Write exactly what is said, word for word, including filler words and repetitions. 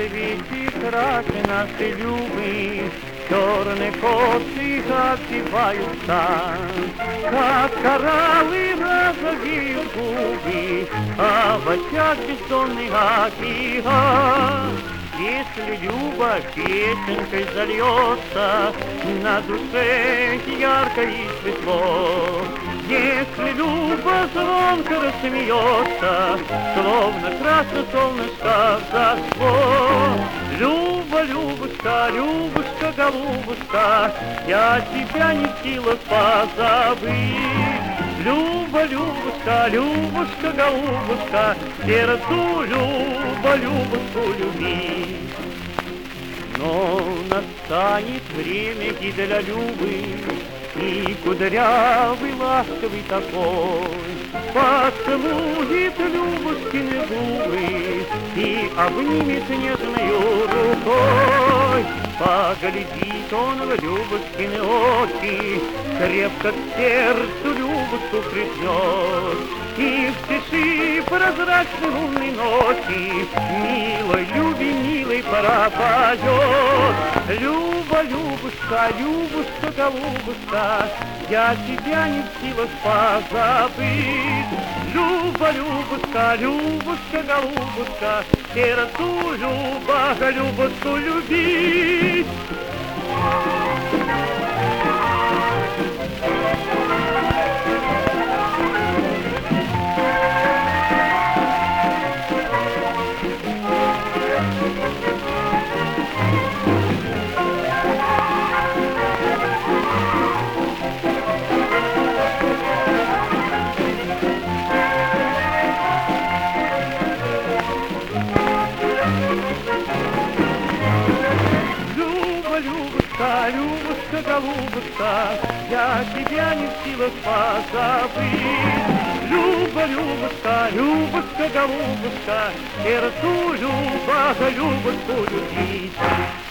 свете краше наши любы, черные косы отзываются, как кораллы розовеют губы, а в очах бессонный океан. Если любовь песенкой зальется, на душе ярко и светло. Если любовь звонко рассмеется, словно красное солнышко взошло. Люба, Любушка, Любушка, голубушка, я тебя не в силах позабыть. Люба, Любушка, Любушка, голубушка, сердцу Люба, Любушку любить. Но настанет время и для Любы, и кудрявый ласковый такой поцелует Любушкины губы и обнимет нежною рукой. Поглядит он в Любушкины очи, крепко к сердцу Любушку прижмет, и в тиши прозрачной лунной ночи милой, Любе, милой пора поет. Люба, Любушка, Любушка, голубушка, я тебя не в силах позабыть. Люба, Любушка, Любушка, голубушка, сердцу Люба, Любушку любить. Любушка, Любушка, голубушка, я тебя не в силах позабыть. Люба, Любушка, Любушка, голубушка, сердцу Люба, Любушку любить.